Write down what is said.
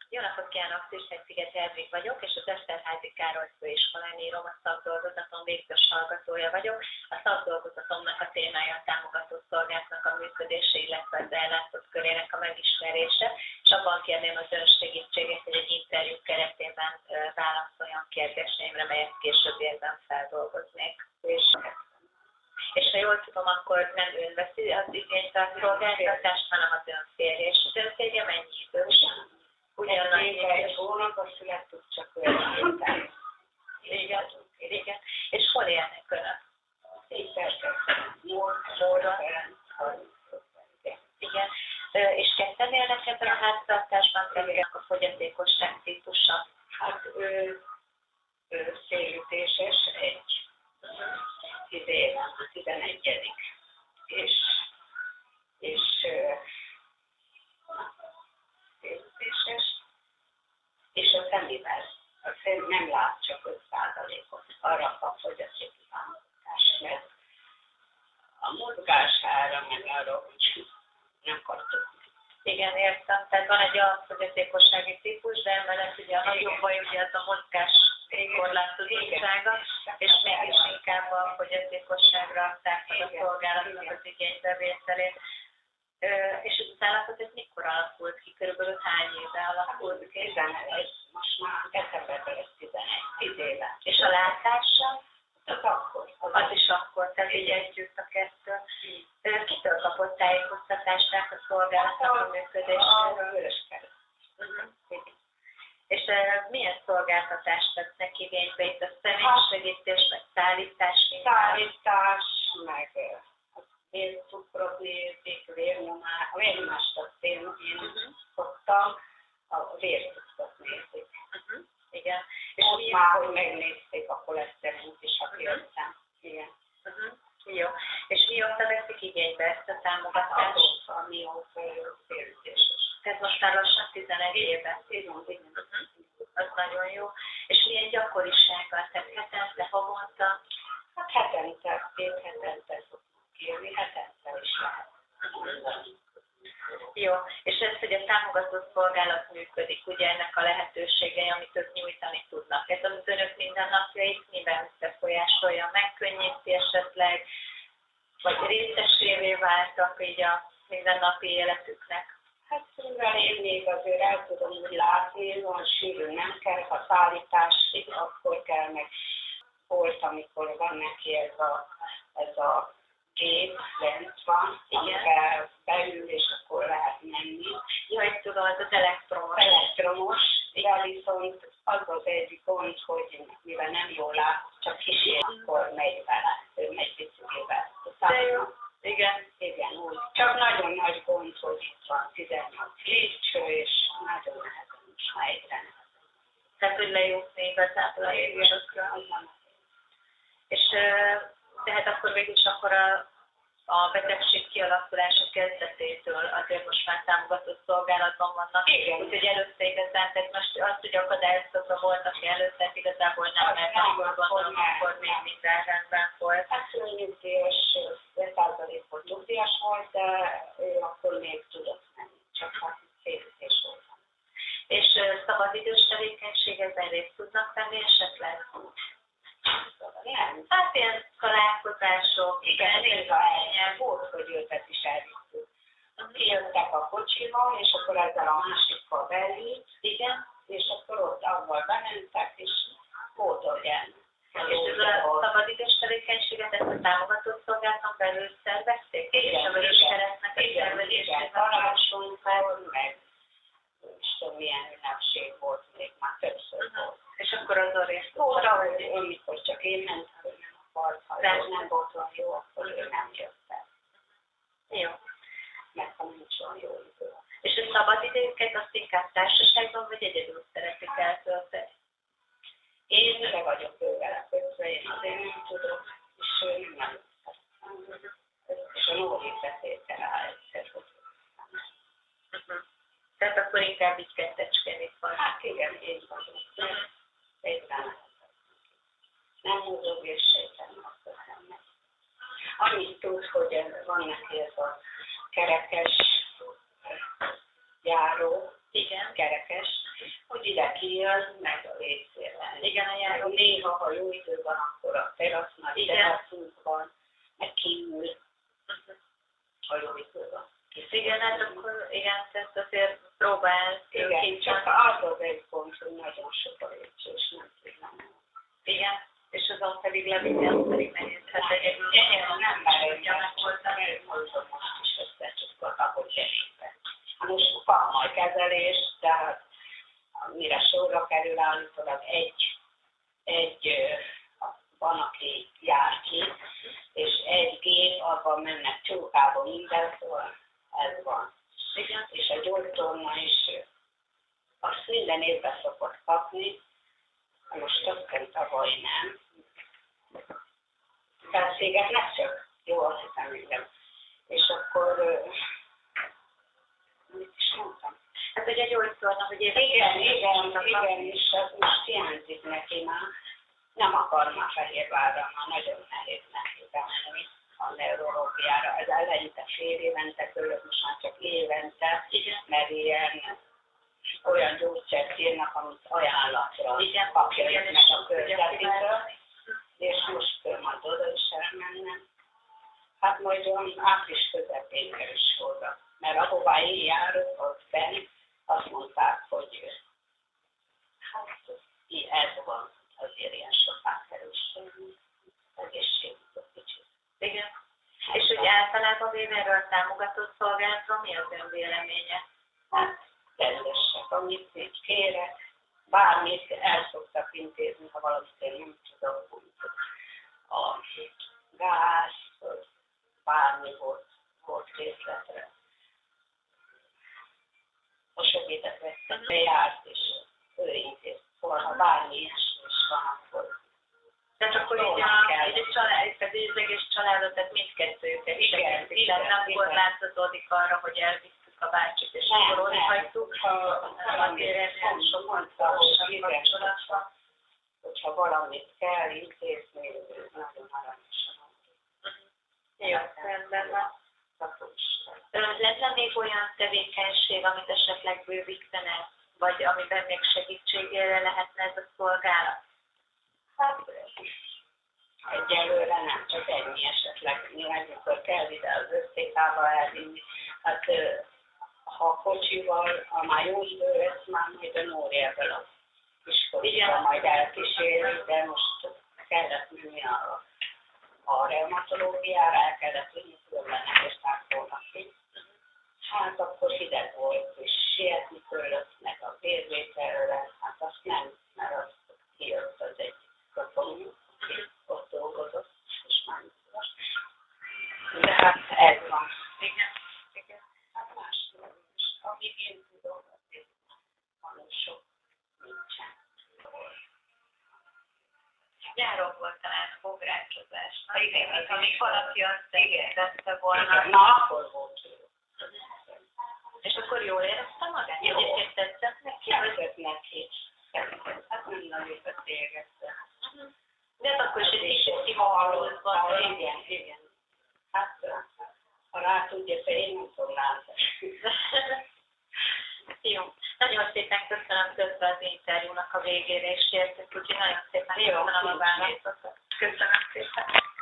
Jó napot kívánok, Szűzhegysziget Erdvik vagyok, és az Eszterházy Károly Főiskolán írom, a szakdolgozatom végzős hallgatója vagyok. A szakdolgozatomnak a témája a támogató szolgálatnak a működése, illetve az ellátott körének a megismerése, és abban kérném az ön segítségét, hogy egy interjú keretében válaszoljon kérdéseimre, melyet későbbiekben feldolgoznék. És ha jól tudom, akkor nem ön veszi az igénybe a szolgáltatást, hanem az ön férje. És az ön férje mennyi idős? Egy hónapban születtük, csak olyan héten. Igen. És hol élnek önök? Móra. Igen. És ketten élnek ebben a háztartásban, tehát a fogyatékosság típusa? Hát ő szélütéses, egy 11. És szélütéses, és a szemével nem lát csak 5%-ot, arra kap fogyatéki támogatást, mert a mozgására, meg arra, hogy nem kaptuk. Igen, értem. Tehát van egy alapfogyatékossági típus, de emellett ugye a nagyobb baj ugye az a mozgás korlátozottsága, és mégis inkább a fogyatékosságra adták meg a szolgálatnak az igénybevételét. És az állapot ez mikor alakult ki? Körülbelül hány éve alakult ki? 11, most már decemberben lesz 10 éve. És a látással? Az akkor. Az is akkor, tehát így együtt a kettő. Kitől kapott tájékoztatást a szolgálatnak a működéséről? A Vöröskereszt. És milyen szolgáltatást vesznek igénybe? Itt a személysegítés, meg szállítás? Szállítás, meg vércukrotézik, vérnyomást azt én szoktam, a vércukrot nézik. Igen. És ott már, hogy megnézték a koleszterint is, aki jöttem. Igen. Jó. És mióta veszik igénybe ezt a támogatást? Mióta félütéses. Ez most már lassan 11 éve. Az nagyon jó. És milyen gyakorisággal? Tehát hetente, havonta? Hát hetente, 2 hetente szoktunk kérni, hetente is lehet. Jó, és ez, hogy a támogató szolgálat működik, ugye ennek a lehetőségei, amit ők nyújtani tudnak. Ez az önök mindennapjait miben befolyásolja, megkönnyíti esetleg, vagy részesévé váltak így a mindennapi életüknek? Hát mivel én még azért el tudom úgy látni, van sűrű nem kell, ha szállítás, akkor kell, meg volt, amikor van neki ez a gép lent van, amivel beül, és akkor lehet menni. Jaj, tudom, ez az elektromos. Elektromos, de viszont az az egyik gond, hogy mivel nem jól lát, csak kísér, akkor megy vele, ő megy biciklivel. De jó. Igen, úgy. Csak nagyon nagy gond, hogy itt van 18 lépcső, és nagyon nehezen is már egyre. Tehát, hogy lejutni igazából a lépcsőkre. És tehát akkor végülis akkor a betegség kialakulása kezdetétől azért most már támogatott szolgálatban vannak. Igen. Úgyhogy előtte igazán, tehát most azt, hogy akadályoztatva volt, aki előtte igazából nem, mert akkor gondolom, akkor még minden rendben volt. Hát ő nyugdíjas, 5%-ot nyugdíjas volt, de ő akkor még tudott menni, csak hát félütés volt. És szabadidős tevékenységekben részt tudnak venni esetleg? Nem. Hát ilyen találkozások, igen, volt, hogy őket is elvittük. Kijöttek a kocsival, és akkor ezzel a másikkal belült, igen, és akkor ott avval bementek, és volt olyan. És ez a szabadidős tevékenységet, ezt a támogatott szolgálaton belül szervezték? Igen, és a Vöröskeresztnek a szervezésében karácsonykor, meg és tudom, milyen ünnepség volt, még már többször volt. És akkor azon részt volt, ahogy amikor csak én mentem, hogy nem akart, ha nem volt olyan jó, akkor ő nem jött el. Jó. Mert ha nincs olyan jó idő. És a szabadidőket azt inkább társaságban, vagy egyedül szeretik eltölteni? Én se vagyok ővele közben, én azért nem tudok, és ő nem és a Nóri beszélte rá egyszer, hogy Tehát akkor inkább így kettecskén itt van. Hát igen, így vagyunk. Egyben nem mozog, és sejtem azt hiszem. Annyit tud, hogy van neki ez a kerekes járó, igen, kerekes, jön, meg a vécével. Igen, a járó. Néha, ha jó idő van, akkor a terasz, nagy teraszunk van, meg kívül, ha jó idő van. Igen, hát akkor igen, ezt azért próbál igen, csak az egy pont, hogy nagyon sok a lépcső, és nem tudom. Igen, és azon pedig levinni, az pedig nehéz. Hát egyébként nem merem meghozni, mert mondom most is összecsukott, ahogy kerékben. Most van majd kezelés, tehát mire sorra kerül állítólag van, aki jár ki, és egy gép, abban mennek csókába minden, szóval ez van. Igen. És a gyógytorna is azt minden évben szokott kapni, most aztán tavaly nem. Felszégetnek csak? Jó, azt hiszem, igen. És akkor mit is mondtam? Hát ugye gyógytorna, hogy igen, és az most hiányzik neki már. Nem akar már Fehérvárra, már nagyon nehéz neki bemenni a neurológiára. Ez eleinte fél évente, tőlük most már csak évente, mert ilyen olyan gyógyszert írnak, amit ajánlatra kapja meg a körzetitől, és most majd oda is elmennem. Hát majd olyan április közepén kerül sorra, mert ahová én járok, ott bent, azt mondták, hogy hát ez van, azért ilyen soká kerül sorra, egészségügyet kicsit. Igen. És úgy általában véve erről a támogatott szolgálatról mi az ön véleménye? Hát rendesek, amit még kérek, bármit el szoktak intézni, ha valamit én nem tudom, a gáz, bármi volt készletre. A segített vettem, bejárt, és ő intézt. Szóval, ha bármi ilyesmi is van, akkor tehát akkor így az egész családot, tehát mindkettőjüket segítik, tehát nem korlátozódik arra, hogy elvisztük a bácsit, és akkor ott hagytuk, hanem azért nem sokan szorosabb kapcsolatban. Hogyha valamit kell intézni, nagyon aranyosan. Jó, rendben van. Lenne még olyan tevékenység, amit esetleg bővítene, vagy amiben még segítségére lehetne ez a szolgálat? Hát egyelőre nem, csak ennyi esetleg. Amikor kell ide az összékába elvinni, hát ha kocsival, ha már jó idő lesz, már majd a Nóri ebből a iskolába majd elkíséri, de most kellett menni a reumatológiára, el kellett vinni, különben és volna ki. Hát akkor hideg volt, és sietni kellett meg a vérvételre, hát azt nem, mert azt kijött az egy rokonunk, ott dolgozott, és már most. De hát ez van. Igen. Hát más is. Amíg én tudom, azért van sok nincsen. Nyáron volt talán fográcsozás. Igen, amíg valaki azt tette volna. Na, akkor volt. És akkor jól érezte magát? Jó. Egyébként tetszett neki? Tetszett neki. Hát nem nagyon beszélgettem. De hát akkor is egy kicsit kimahalult volt. Igen. Hát, ha rá tudja, én nem tudom látni. Jó. Nagyon szépen köszönöm közben az interjúnak a végére, és értük, úgyhogy nagyon szépen köszönöm a válaszokat. Köszönöm szépen.